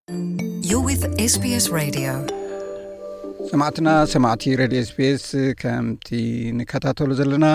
You're with SBS Radio. سمعتي راديو SBS كمتي نكتاتلو زلنا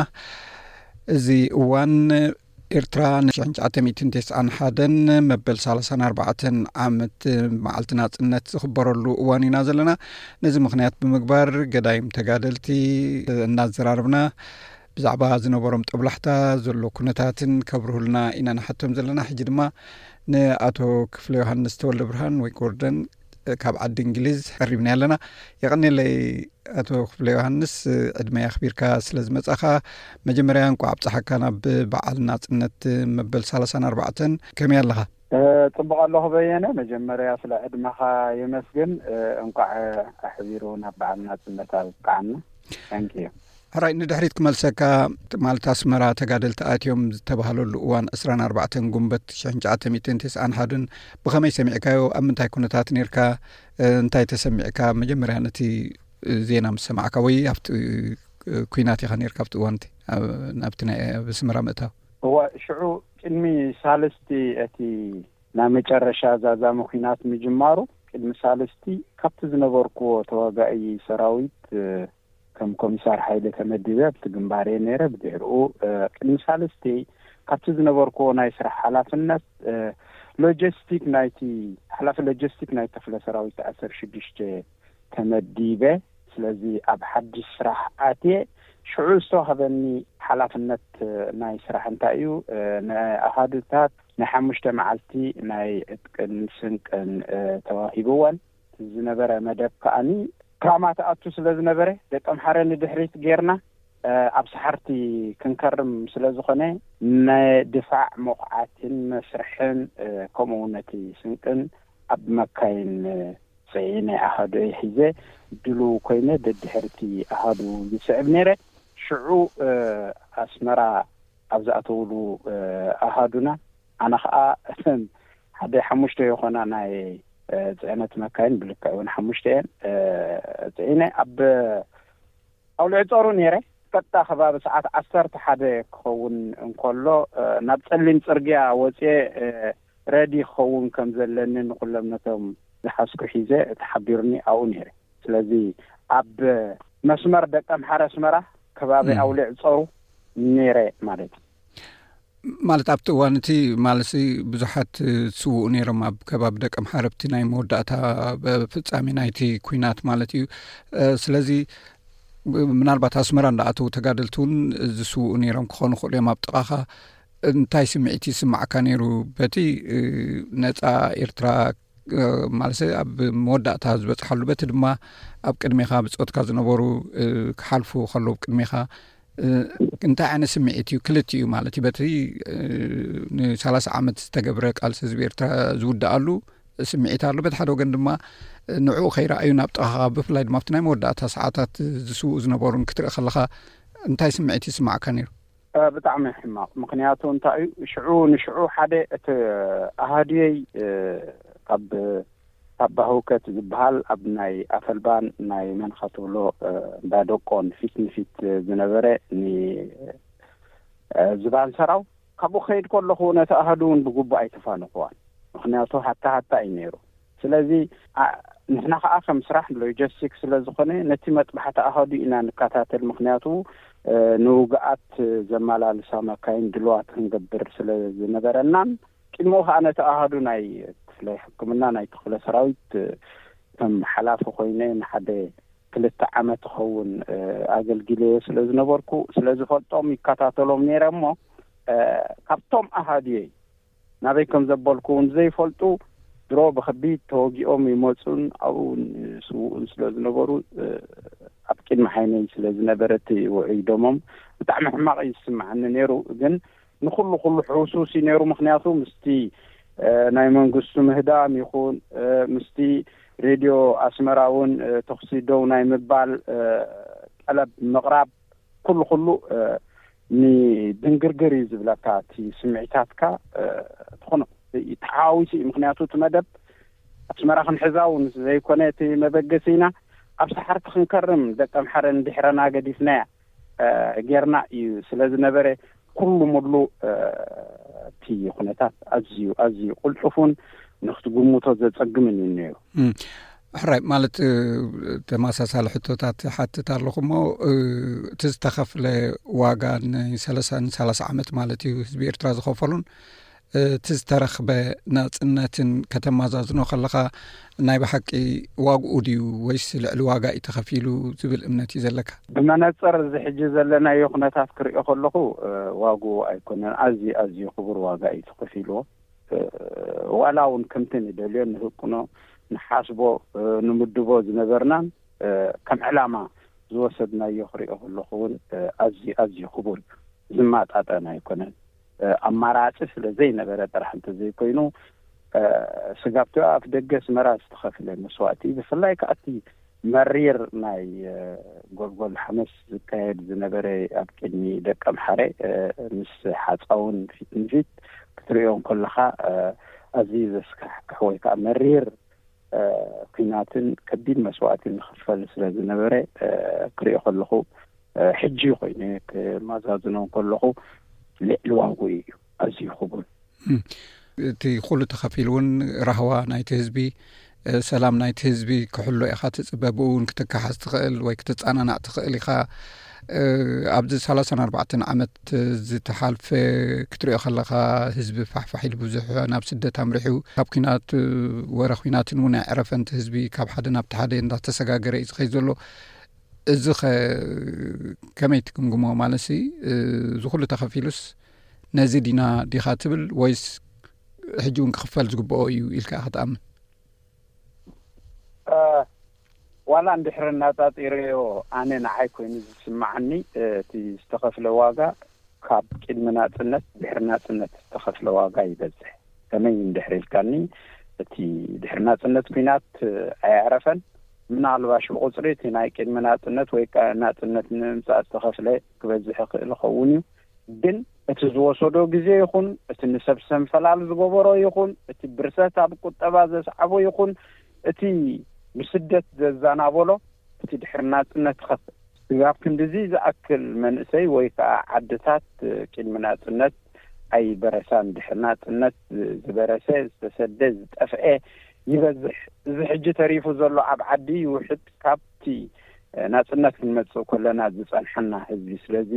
زي وان إرتران شنجاتميتين تسعن حدن مبل 34 عامت معلتنا تنت خبرلو واني نازلنا نزي مخنيات بمقبار قدايم تقادلتي الناس زراربنا بزعبا زنبورم طبلحتا زلو كنتاتن كبره لنا إنا نحتم زلنا حجدما نأتو كفل يوحنس تولد برهان ويكوردن كاب عد إنجليز قريبنا لنا يغني لي أتو كفل يوحنس عدما يخبيركا سلازمت أخا مجمريان كو عبت حكانا ببعالنا تنت مبل 34 كم يالها طبعا الله بيانا مجمريا سلا عدمها يمسجن انقع أحبيرونا بعالنا تنت قعنا thank you هراي ندحريت كمالسكا مالت أسمرا تقادلت آتيوم تبهلو الأوان 24 قنبت شنجعات 209 حدن بخمي سمعكايو أمنتاي كونتات نيركا انتاي تسمعكا مجمريا نتي زينا مسمعكا وي هفت كويناتي خانيركا هفت أوانتي نابتنا بسمرا متاو هو شعو كلمي سالستي أتي نامج الرشا زازا مخينات مجمارو كلمي سالستي كابتز نبوركو تواقعي سراويت كم كوميسار حيلة تمديدة بتجنباري نيرة بديرو كمثالستي كابتز نبوركو نايسر حلاف الناس لوجستيك نايتي حلاف لوجستيك نايت تفلا سراوي تأثر شديشة تمديدة سلازي أب حد يسرح آتي شعوستو هذني حلاف النت نايسر حنتايو نا أهادتات نحمش تمعلتي ناي نسنك تواهيبوان زنبرة مدب كأني كرامات أتو سلز نبره دكم حرن دحريت غيرنا أبصحرتي كنكرم سلز خنة ندفع موقعاتين مسرحين كومونتي سنكن أب مكاين سعينة أحدو يحيزة دلو كوينة دحرتي أحدو يسعب نيرة شعو أسمرا أبزأتولو أحدونا أنا خا حدا حمشتو يخونا ناي زينة مكان بلكاون حمشتين زينة أب أول عطارو نيرة كتا خباب ساعات 10 حدا خون نقوله نبتسلين ترجع وزي رادي خون كم زلنا نقول لهم نتهم لحسك حيزة تحبيرني أو نيرة لذي أب مسمر دكام حرس مرة خباب أول عطارو نيرة مالتي مالت أبت وانتي مالسي بزحات سوء نيرم أب كباب دك أم حاربتي ناي مودعتا بفتسامي نايتي كوينات مالتي سلازي من أربعة أسمران لأتو تقادلتون سوء نيرم كخون خولي ما بتقاخا انتاي سمعتي سمعكا نيرو بتي نتا إرترا مالسي أب مودعتا زبت حلو بت دما أب كدميخا بسوت كازنبورو كحالفو خلو بكدميخا كنت أنا سمعتي كلتي مالتي بتري 3 عامت استجبرك على سزبير زود قالوا سمعت له بتحدو قندما نوع خير أيونا بتأخذ بفلايد ما بتنام ودعتها ساعات زسوء زنبورن كتر خلها أنت سمعتي سمع كنير بتعمل حماق مقنياته أنت شعو حدا أهدي قب هوكت زبال أبناي أفلبان ناي من خطولو بادوكون فيت زنبرة ني زبال سراو كابو خير كله هو نتأهدون بجوب أي تفانقوان مخنياته حتى ينيرو سلازي نحن آخر مسرح لوجستيك سلازي خني نتيمة بحتى أهدي إن نكاتات المخنياته نوجات زمالا لسما كاين دلوات نقبر سلازي نبرنان كلموها أنا تأهدون ناي لا حكمنا ناي تخلص سراويت كم حلاف خوينين حدا كل عامات خون أجل جليس سلز نبركو سلز فلتهم يكاتاتلهم نيرمو كابتم أهدي نبيكم زبالكون زي فلتو درو بخبيت توجي يموتون أو سو سلز نبرو أبكين محيني سلز نبرتي وعيدهم بتعمل حماق يسمع عن نيرو جن نخلو حسوسي نيرو مخنياته مستي ناي منقص مهدام يكون مستي راديو أسمراون تخصيدو ناي مبال قلب مغرب كله ني دنقرقري زبلاتاتي سمعتاتك تخنو يتحاويسي مخنياتو تمدب أسمرا خنحزاون زي كونيتي مبقسينا أبسحرت خنكرم دكام حرن دحرنا قديفنا غيرنا سلاز نبري كل مدلو تي خناتات أزيو قلتفون ንኽትግምቶ ዘጸግምን እዩ ነይሩ ሕራይ ማለት ተመሳሳሊ ሕቶታት ሓትት ኣለኹሞ እቲ ዝተኸፍለ ዋጋ ን30 ዓመት ማለት እዩ ህዝቢ ኤርትራ ዝኸፈሉን እቲ ዝተረኽበ ናጽነትን ከተማዛዝኖ ከለኻ ናይ ብሓቂ ዋግኡ ድዩ ወይስ ልዕሊ ዋጋ እዩ ተኸፊሉ ዝብል እምነት እዩ ዘለካ? ብመነጽር ዝሕጂ ዘለናዮ ኩነታት ክሪኦ ከለኹ ዋግኡ ኣይኮነን ኣዝዩ ክቡር ዋጋ እዩ ተኸፊልዎ ዋላ እውን ከምቲ ንደልዮ ንህቁኖ ንሓስቦ ንምድቦ ዝነበርናን ከም ዕላማ ዝወሰድናዮ ክሪኦ ከለኹ እውን ኣዝዩ ክቡር ዝማጣጠን ኣይኮነን ኣማራጺ ስለ ዘይነበረ ጥራሕ እንተዘይኮይኑ ስጋብቲ ኣፍ ደገ ስመራ ዝተኸፍለ መስዋዕቲ ብፍላይ ከኣቲ መሪር ናይ ጎልጎል ሓመስ ዝካየድ ዝነበረ ኣብ ቅድሚ ደቀ ምሓረ ምስ ሓፃውን ፊት ንፊት ክትሪኦም ከለኻ ኣዝዩ ዘስካሕክሕ ወይ ከዓ መሪር ኩናትን ከቢድ መስዋዕትን ንኽፈል ስለ ዝነበረ ክሪኦ ከለኹ ሕጂ ኮይኑ ከመዛዝኖ ከለኹ ልዕሊ ዋግኡ እዩ ኣዝዩ ክቡር እቲ ኩሉ ተኸፊሉ እውን ራህዋ ናይቲ ህዝቢ ሰላም ናይቲ ህዝቢ ክሕሎ ኢኻ ትጽበብውን ክትካሓስ ትኽእል ወይ ክትጻናናዕ ትኽእል ኢኻ ኣብዚ 34 ዓመት ዝተሓልፈ ክትሪኦ ከለኻ ህዝቢ ፋሕፋሕ ኢሉ ብዙሕ ናብ ስደት ኣምሪሑ ካብ ኩናት ወረ ኩናትን እውን ኣዕረፈንቲ ህዝቢ ካብ ሓደ ናብቲ ሓደ እንዳተሰጋገረ እዩ ዝኸይድ ዘሎ እዚ ከመይ ትግምግሞ ማለት ዝኩሉ ተኸፊሉስ ነዚ ዲኻ ትብል ወይስ ሕጂ እውን ክኽፈል ዝግብኦ እዩ ኢልካ ክትኣምን? ዋላ እንድሕር እናጣጢረዮ ኣነ ንዓይ ኮይኑ ዝስማዓኒ እቲ ዝተኸፍለ ዋጋ ካብ ቅድሚ ናጽነት ድሕሪ ናጽነት ዝተኸፍለ ዋጋ ይበዝሕ ከመይ እንድሕር ኢልካኒ እቲ ድሕሪ ናጽነት ኩናት ኣያዕረፈን ምናልባሽ ብቁፅሪ እቲ ናይ ቅድሚ ናጽነት ወይ ከዓ ናጽነት ንምምጻእ ዝተኸፍለ ክበዝሕ ይኽእል ይኸውን እዩ ግን እቲ ዝወሰዶ ግዜ ይኹን እቲ ንሰብ ሰንፈላል ዝገበሮ ይኹን እቲ ብርሰት ኣብ ቁጠባ ዘስዓቦ ይኹን እቲ ብስደት ዘዛናበሎ እቲ ድሕሪ ናጽነት ስጋብ ክንዲዚ ዝኣክል መንእሰይ ወይ ከዓ ዓድታት ቅድሚ ናጽነት ኣይበረሳን ድሕሪ ናጽነት ዝበረሰ ዝተሰደ ዝጠፍአ ይበዝሕ እዚ ሕጂ ተሪፉ ዘሎ ኣብ ዓዲ ውሕድ ካብቲ ናጽነት ክንመጽእ ከለና ዝጸንሐና ህዝቢ ስለዚ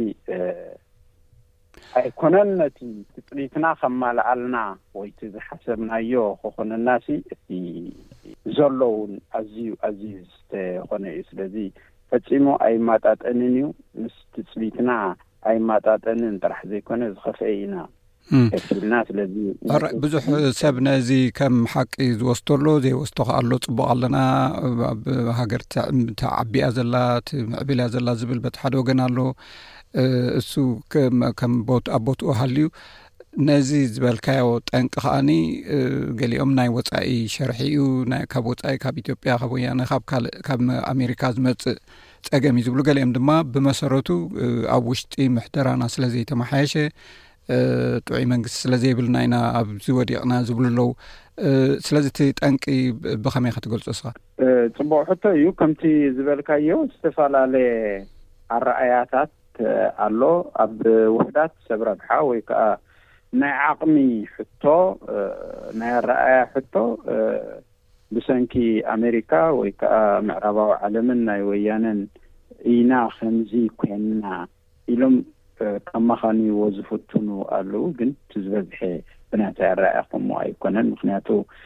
ኣይኮነን እቲ ትጽቢትና ከማልኣልና ወይ እቲ ዝሓሰብናዮ ክኾነናሲ እቲ ዘለውን ኣዝዩ ዝተኾነ እዩ ስለዚ ፈጺሙ ኣይማጣጠንን እዩ ምስ ትጽቢትና ኣይማጣጠንን ጥራሕ ዘይኮነ ዝኸፍአ ኢና ከፊልና ስለዚ ብዙሕ ሰብ ነዚ ከም ሓቂ ዝወስደሎ ዘይወስዶ ኣሎ ጽቡቕ ኣለና ኣብ ሃገር ተዓቢያ ዘላ ምዕቢላ ዘላ ዝብል በቲ ሓደ ወገን ኣሎ እሱ ከም ኣቦትኡ ሃልዩ ነዚ ዝበልካዮ ጠንቂ ከኣኒ ገሊኦም ናይ ወፃኢ ሸርሒ እዩ ካብ ወፃኢ ካብ ኢትዮጵያ ካብ ወያነ ካብ ኣሜሪካ ዝመጽእ ጸገም እዩ ዝብሉ ገሊኦም ድማ ብመሰረቱ ኣብ ውሽጢ ምሕደራና ስለዘይተመሓየሸ ጥዑይ መንግስቲ ስለዘይብልና ኢና ኣብዚ ወዲቕና ዝብሉ ኣለዉ ስለዚ እቲ ጠንቂ ብኸመይ ክትገልጾ ስኻ? ጽቡቕ ሕቶ እዩ ከምቲ ዝበልካዮ ዝተፈላለየ ኣረኣያታት ኣሎ ኣብ ውሕዳት ሰብ ረብሓ ወይ ከዓ ናይ ዓቕሚ ሕቶ ናይ ኣረኣያ ሕቶ ብሰንኪ ኣሜሪካ ወይ ከዓ ምዕራባዊ ዓለምን ናይ ወያነን ኢና ከምዚ ኮይንና ኢሎም ካብ መኻኒዎ ዝፍትኑ ኣለዉ ግን ትዝበዝሐ ብናታይ ኣረኣያ ከምኡ ኣይኮነን ምክንያቱ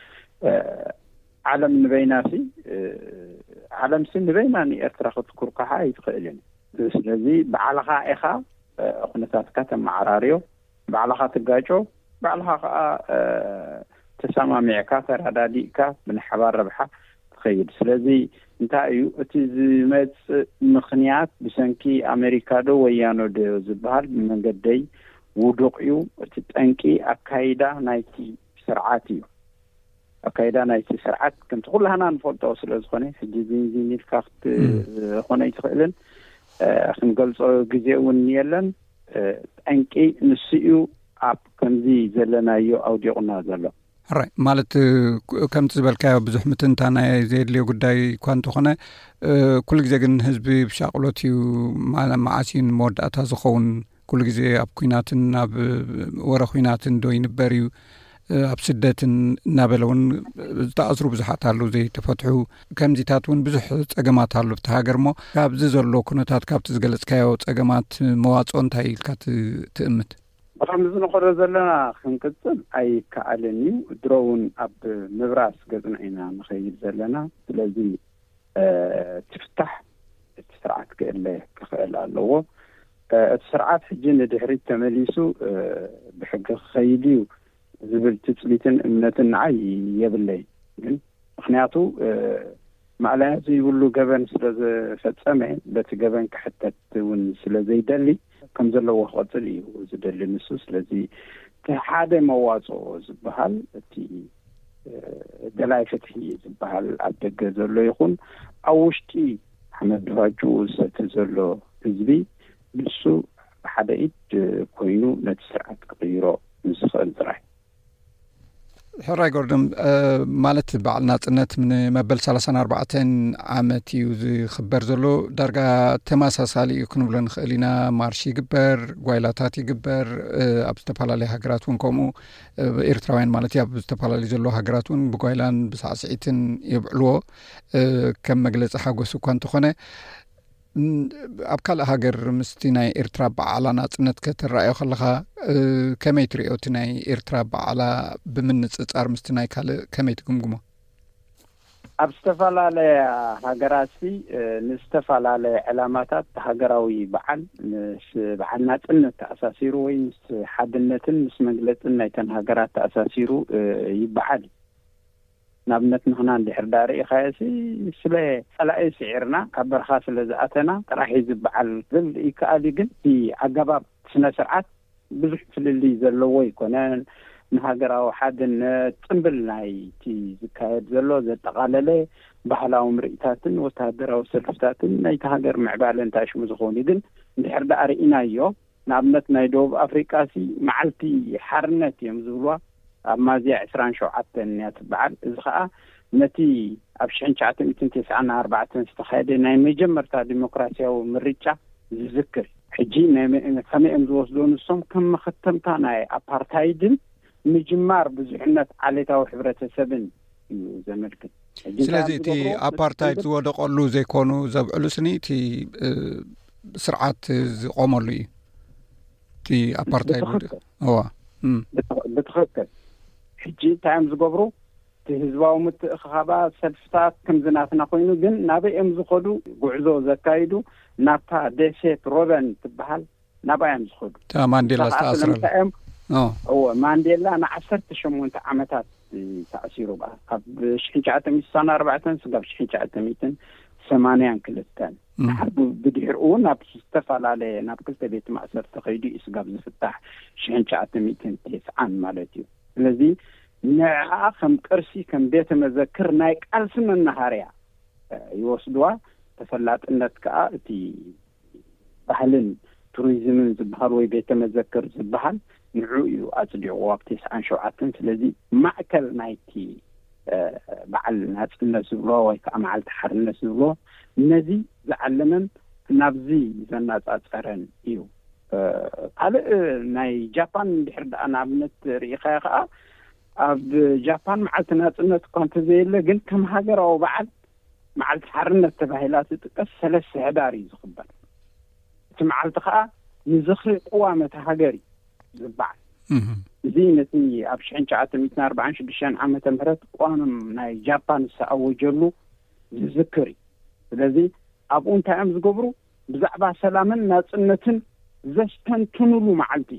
ዓለም ንበይናሲ ዓለምሲ ንበይና ንኤርትራ ክትኩርካሓ ኣይትኽእልን ስለዚ ባዕልኻ ኢኻ ኩነታትካ ተመዓራርዮ ባዕልኻ ትጋጮ ባዕልኻ ከዓ ተሰማሚዕካ ተረዳዲእካ ብንሓባር ረብሓ ትኸይድ ስለዚ እንታይ እዩ እቲ ዝመጽእ ምኽንያት ብሰንኪ ኣሜሪካ ዶ ወያኖ ዶ ዝበሃል ብመንገደይ ውዱቕ እዩ እቲ ጠንቂ ኣካይዳ ናይቲ ስርዓት እዩ ኣካይዳ ናይቲ ስርዓት ከምቲ ኩላህና ንፈልጦ ስለ ዝኾነ ሕጂ ዚንዚኒልካ ክትኾነ ይትኽእልን ክንገልጾ ግዜ እውን የለን ጠንቂ ንሱ እዩ ኣብ ከምዚ ዘለናዮ ኣውዲቑና ዘሎ ሕራይ ማለት ከምቲ ዝበልካዮ ብዙሕ ምትንታናይ ዘየድልዮ ጉዳይ እኳ እንተኾነ ኩሉ ግዜ ግን ህዝቢ ብሻቕሎት እዩ መዓሲን መወዳእታ ዝኸውን ኩሉ ግዜ ኣብ ኩናትን ኣብ ወረ ኩናትን ዶ ይንበር እዩ ኣብ ስደትን እናበለውን ዝተኣስሩ ብዙሓት ኣሉ ዘይተፈትሑ ከምዚታት እውን ብዙሕ ፀገማት ኣሉ ብቲ ሃገር ሞ ካብዚ ዘሎ ኩነታት ካብቲ ዝገለጽካዮ ፀገማት መዋፅኦ እንታይ ኢልካ ትእምት? ብከምዚ ንኸዶ ዘለና ክንቅፅል ኣይከኣልን እዩ ድሮውን ኣብ ምብራስ ገጽና ኢና ንኸይድ ዘለና ስለዚ ትፍታሕ እቲ ስርዓት ክእለ ክኽእል ኣለዎ እቲ ስርዓት ሕጂ ንድሕሪት ተመሊሱ ብሕጊ ክኸይድ እዩ ዝብል ትፅቢትን እምነትን ንዓይ የብለይ ግን ምክንያቱ ማዕላያ ዘይብሉ ገበን ስለዝፈፀመ በቲ ገበን ክሕተት እውን ስለዘይደሊ ከም ዘለዎ ክቐፅል እዩ ዝደሊ ንሱ ስለዚ ሓደ መዋፅኦ ዝበሃል እቲ ደላይ ፍትሒ ዝበሃል ኣብ ደገ ዘሎ ይኹን ኣብ ውሽጢ ኣሕመድ ባጁ ዝሰቲ ዘሎ ህዝቢ ንሱ ብሓደ ኢድ ኮይኑ ነቲ ስርዓት ክቕይሮ ዝኽእል ጥራይ ሕራይ ጎርድም ማለት በዓል ናጽነት ምን መበል 34 ዓመት እዩ ዝኽበር ዘሎ ዳርጋ ተመሳሳሊ እዩ ክንብሎ ንኽእል ኢና ማርሽ ይግበር ጓይላታት ይግበር ኣብ ዝተፈላለዩ ሃገራት እውን ከምኡ ኤርትራውያን ማለት እዩ ኣብ ዝተፈላለዩ ዘሎ ሃገራት እውን ብጓይላን ብሳዕስዒትን ይብዕልዎ ከም መግለፂ ሓጎስ እኳ እንተኾነ ኣብ ካልእ ሃገር ምስቲ ናይ ኤርትራ በዓላ ናጽነት ከተረኣዮ ከለኻ ከመይ ትሪኦ እቲ ናይ ኤርትራ በዓላ ብምንፅጻር ምስቲ ናይ ካልእ ከመይ ትግምግሞ? ኣብ ዝተፈላለየ ሃገራት ንዝተፈላለየ ዕላማታት ሃገራዊ በዓል ምስ በዓል ናጽነት ተኣሳሲሩ ወይ ምስ ሓድነትን ምስ መግለጽን ናይተን ሃገራት ተኣሳሲሩ ይበዓል ናብነት ንኽና እንድሕር ዳርኢ ኸየሲ ስለ ጸላኢ ስዒርና ካብ በርኻ ስለ ዝኣተና ጥራሕ ዝበዓል ዝብል ይከኣል ግን ኣገባብ ስነ ስርዓት ብዙሕ ፍልሊ ዘለዎ ይኮነን ንሃገራዊ ሓድነት ጽምብል ናይቲ ዝካየድ ዘሎ ዘጠቓለለ ባህላዊ ምርኢታትን ወታደራዊ ሰልፍታትን ናይቲ ሃገር ምዕባለን ታሽሙ ዝኾኑ ግን እንድሕር ዳርእናዮ ንኣብነት ናይ ደቡብ ኣፍሪቃ መዓልቲ ሓርነት እዮም ዝብልዋ ኣብ ማዝያ 27 እያ ትበዓል እዚ ከዓ ነቲ ኣብ 1994 ዝተኻየደ ናይ መጀመርታ ዲሞክራሲያዊ ምርጫ ዝዝክር ሕጂ ከመይኦም ዝወስዶ ንሶም ከም መኸተምታ ናይ ኣፓርታይድን ምጅማር ብዙሕነት ዓሌታዊ ሕብረተሰብን እዩ ዘመልክት ስለዚ እቲ ኣፓርታይድ ዝወደቐሉ ዘይኮኑ ዘብዕሉ ስኒ እቲ ስርዓት ዝቆመሉ እዩ እቲ ኣፓርታይድ ብትኽክል ሕጂ ታይም ዝገብሩ ህዝባዊ ምትእኽኻባት ሰልፍታት ከም ዝናትና ኮይኑ ግን ናበይኦም ዝኸዱ ጉዕዞ ዘካይዱ ናብታ ደሴት ሮበን ትበሃል ናባዮም ዝኸዱ ማንዴላ ዝተኣስረላ ማንዴላ ን18 ዓመታት ተኣሲሩ ካብ 1964 ስጋብ 1982 ብድሕሪኡ ናብ ዝተፈላለየ ናብ ክልተ ቤት ማእሰር ተኸይዱ ስጋብ ዝፍታሕ 1990 ማለት እዩ ስለዚ ንዓ ከም ቅርሲ ከም ቤተ መዘክር ናይ ቃልሲ መናሃርያ ይወስድዋ ተፈላጥነት ከዓ እቲ ባህልን ቱሪዝምን ዝበሃል ወይ ቤተ መዘክር ዝበሃል ንዑ እዩ ኣጽዲቑ ኣብ 97 ስለዚ ማእከል ናይቲ በዓል ናጽነት ዝብሎ ወይ ከዓ መዓልቲ ሓርነት ዝብሎ ነዚ ዝዓለመን ናብዚ ዘናጻጸረን እዩ ካልእ ናይ ጃፓን ድሕር ዳኣ ንኣብነት ርኢኻዮ ከዓ ኣብ ጃፓን መዓልቲ ናጽነት እኳ እንተዘየለ ግን ከም ሃገራዊ በዓል መዓልቲ ሓርነት ተባሂላ ትጥቀስ 3 ህዳር እዩ ዝኽበር እቲ መዓልቲ ከዓ ንዝኽሪ ቅዋመት ሃገር ዝበዓል እዚ ነቲ ኣብ 1946 ዓመተ ምህረት ቅዋም ናይ ጃፓን ዝተኣወጀሉ ዝዝክር እዩ ስለዚ ኣብኡ እንታይ እዮም ዝገብሩ ብዛዕባ ሰላምን ናጽነትን ዘስተንትንሉ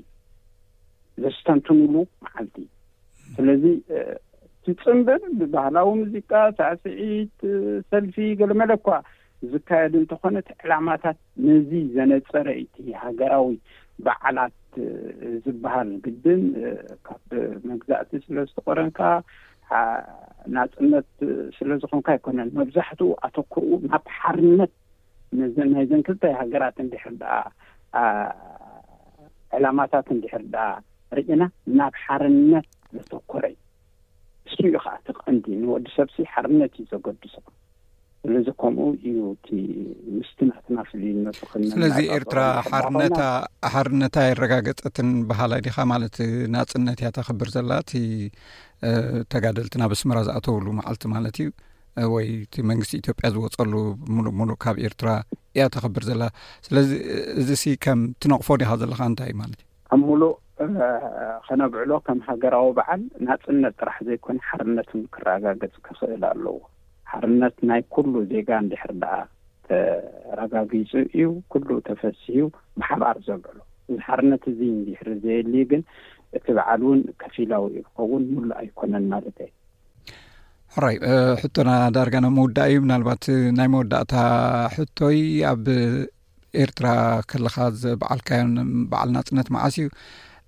መዓልቲ ስለዚ ትጽምብል ብባህላዊ ሙዚቃ ሳዕስዒት ሰልፊ ገለመለኳ ዝካየድ እንተኾነ ዕላማታት ነዚ ዘነጸረ እቲ ሃገራዊ በዓላት ዝበሃል ግድን ካብ መግዛእቲ ስለዝተቆረንካ ናጽነት ስለዝኾንካ ኣይኮነን መብዛሕትኡ ኣተኩርኡ ናብ ሓርነት ናይ ዘን ክልተ ሃገራት እንድሕር ዳኣ ዕላማታት እንድሕር ዳኣ ርኢና ናብ ሓርነት ዘተኮረ እሱ እዩ ከዓ ትቐንዲ ንወዲ ሰብሲ ሓርነት እዩ ዘገድሶ ስለዚ ከምኡ እዩ እቲ ምስትናትና ፍልይነቱ ክልና ስለዚ ኤርትራ ሓርነታ ይረጋገፀትን ባህላዊ ዲኻ ማለት ናጽነት እያ ተኽብር ዘላ እቲ ተጋደልትና በስመራ ዝኣተውሉ መዓልቲ ማለት እዩ ወይ እቲ መንግስቲ ኢትዮጵያ ዝወፀሉ ሙሉእ ካብ ኤርትራ እያ ተኽብር ዘላ ስለዚ እዚ ሲ ከም ትነቕፎ ዲኻ ዘለኻ እንታይ ማለት እዩ ኣብ ሙሉእ ከነብዕሎ ከም ሃገራዊ በዓል ናጽነት ጥራሕ ዘይኮነ ሓርነትን ክረጋገጽ ክኽእል ኣለዎ ሓርነት ናይ ኩሉ ዜጋ እንድሕር ደኣ ተረጋጊጹ እዩ ኩሉ ተፈሲሑ ብሓባር ዘብዕሎ እዚ ሓርነት እዚ እንድሕር ዘየሊ ግን እቲ በዓል እውን ከፊላዊ ይኸውን ሙሉእ ኣይኮነን ማለት እዩ ሕራይ ሕቶና ዳርጋና መውዳእ እዩ ምናልባት ናይ መወዳእታ ሕቶይ ኣብ ኤርትራ ከለኻ ዝበዓልካዮን በዓል ናጽነት መዓስ እዩ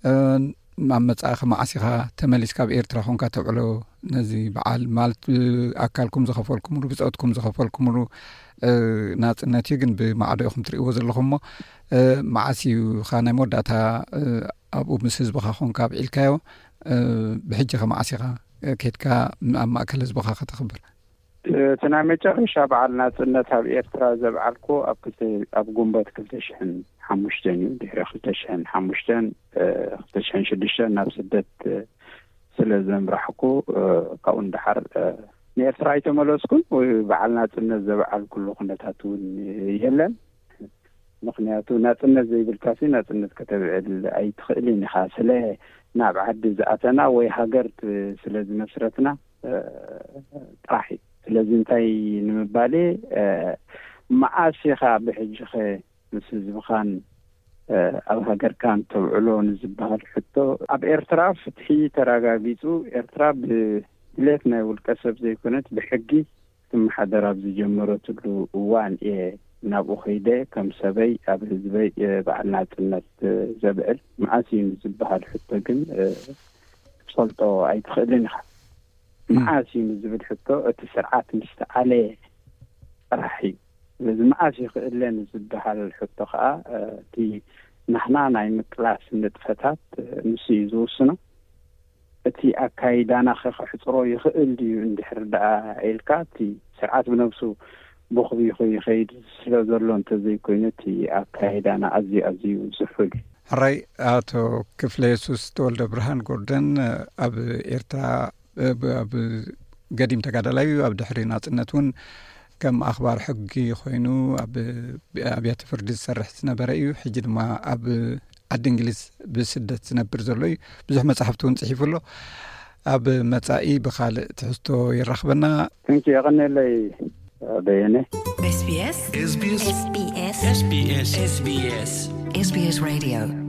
ኣብ መጻእኺ መዓሲኻ ተመሊስካ ኣብ ኤርትራ ኾንካ ተብዕሎ ነዚ በዓል ማለት ኣካልኩም ዝኸፈልኩምሉ ብፀወትኩም ዝኸፈልኩምሉ ናጽነት እዩ ግን ብማዕዶ ኢኹም ትርእይዎ ዘለኹም እሞ መዓስ እዩ ኻ ናይ መወዳእታ ኣብኡ ምስ ህዝብኻ ኾንካ ኣብዒልካዮ ብሕጂ ኸመዓሲኻ ኬድካ ኣብ ማእከል ህዝብኻ ከተኽብር እቲ ናይ መጨረሻ በዓል ናጽነት ኣብ ኤርትራ ዘብዓልኩ ኣብ ጉንበት 2005 እዩ ድሕሪ 2005 2006 ናብ ስደት ስለ ዘምራሕኩ ካብኡ እንዳሓር ንኤርትራ ኣይተመለስኩን ወይ በዓል ናጽነት ዘብዓል ኩሉ ኩነታት እውን የለን ምክንያቱ ናጽነት ዘይብልካሲ ናጽነት ከተብዕል ኣይትኽእልን ኢኻ ስለ ናብ ዓዲ ዝኣተና ወይ ሃገር ስለ ዝመስረትና ጥራሕ እዩ ስለዚ እንታይ ንምባሌ መዓስ ኢኻ ብሕጂኸ ምስ ህዝብኻን ኣብ ሃገርካን ተብዕሎ ንዝበሃል ሕቶ ኣብ ኤርትራ ፍትሒ ተረጋጊጹ ኤርትራ ብድሌት ናይ ውልቀ ሰብ ዘይኮነት ብሕጊ ትመሓደር ኣብ ዝጀመረትሉ እዋን እየ ናብኡ ኸይደ ከም ሰበይ ኣብ ህዝበይ በዓል ናጽነት ዘብዕል መዓስ እዩ ንዝበሃል ሕቶ ግን ትፈልጦ ኣይትኽእልን ኢኻ መዓስ እዩ ንዝብል ሕቶ እቲ ስርዓት ምስተዓለ ጥራሕ እዩ ስለዚ መዓስ ይኽእለን ዝብሃል ሕቶ ከዓ እቲ ናሕና ናይ ምቅላስ ንጥፈታት ንሱ እዩ ዝውስኖ እቲ ኣካይዳና ክሕፅሮ ይኽእል ድዩ እንድሕር ደኣ ኢልካ እቲ ስርዓት ብነብሱ ብኽቢኹ ይኸይድ ስለ ዘሎ እንተዘይኮይኑ እቲ ኣካይዳና ኣዝዩ ዝሑል ሕራይ ኣቶ ክፍለ የሱስ ተወልደ ብርሃን ጎርደን ኣብ ኤርትራ ኣብ ገዲም ተጋዳላዩ ኣብ ድሕሪ ናጽነት እውን ከም ኣኽባር ሕጊ ኮይኑ ኣብ ኣብያተ ፍርዲ ዝሰርሕ ዝነበረ እዩ ሕጂ ድማ ኣብ ዓዲ እንግሊዝ ብስደት ዝነብር ዘሎ እዩ ብዙሕ መጽሓፍቲ እውን ጽሒፉ ኣሎ ኣብ መጻኢ ብኻልእ ትሕዝቶ ይራኽበና ንኪ የቐነለይ በየነ SBS Radio